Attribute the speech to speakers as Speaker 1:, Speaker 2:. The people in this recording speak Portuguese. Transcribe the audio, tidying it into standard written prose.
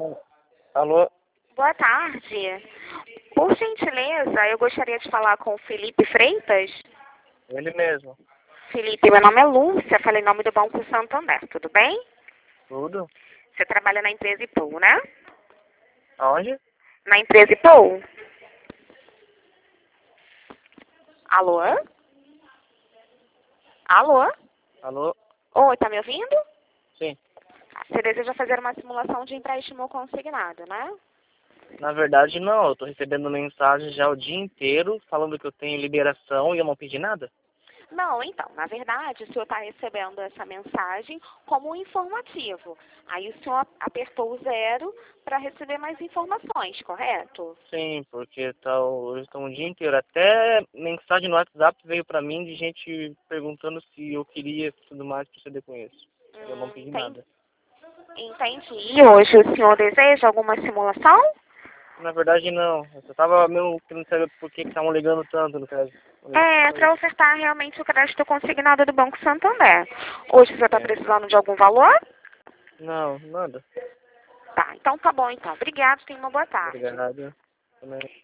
Speaker 1: Alô?
Speaker 2: Boa tarde. Por gentileza, eu gostaria de falar com o Felipe Freitas.
Speaker 1: Ele mesmo.
Speaker 2: Felipe, meu nome é Lúcia, falei em nome do Banco Santander, tudo bem?
Speaker 1: Tudo?
Speaker 2: Você trabalha na empresa Ipol, né?
Speaker 1: Aonde?
Speaker 2: Na empresa Ipol? Alô? Alô?
Speaker 1: Alô?
Speaker 2: Oi, tá me ouvindo?
Speaker 1: Sim.
Speaker 2: Você deseja fazer uma simulação de empréstimo consignado, né?
Speaker 1: Na verdade, não. Eu tô recebendo mensagem já o dia inteiro falando que eu tenho liberação e eu não pedi nada.
Speaker 2: Não, então, na verdade, o senhor está recebendo essa mensagem como um informativo. Aí o senhor apertou o 0 para receber mais informações, correto?
Speaker 1: Sim, porque eu estou um dia inteiro. Até mensagem no WhatsApp veio pra mim de gente perguntando se eu queria e tudo mais proceder com isso. Eu não pedi nada.
Speaker 2: Entendi. E hoje o senhor deseja alguma simulação?
Speaker 1: Na verdade, não. Eu só tava mesmo querendo saber por que estavam ligando tanto, no caso.
Speaker 2: É, para ofertar realmente o crédito consignado do Banco Santander. Hoje o senhor está
Speaker 1: É.
Speaker 2: precisando de algum valor?
Speaker 1: Não, nada.
Speaker 2: Tá, então tá bom então. Obrigado, tenha uma boa tarde.
Speaker 1: Obrigado. Também.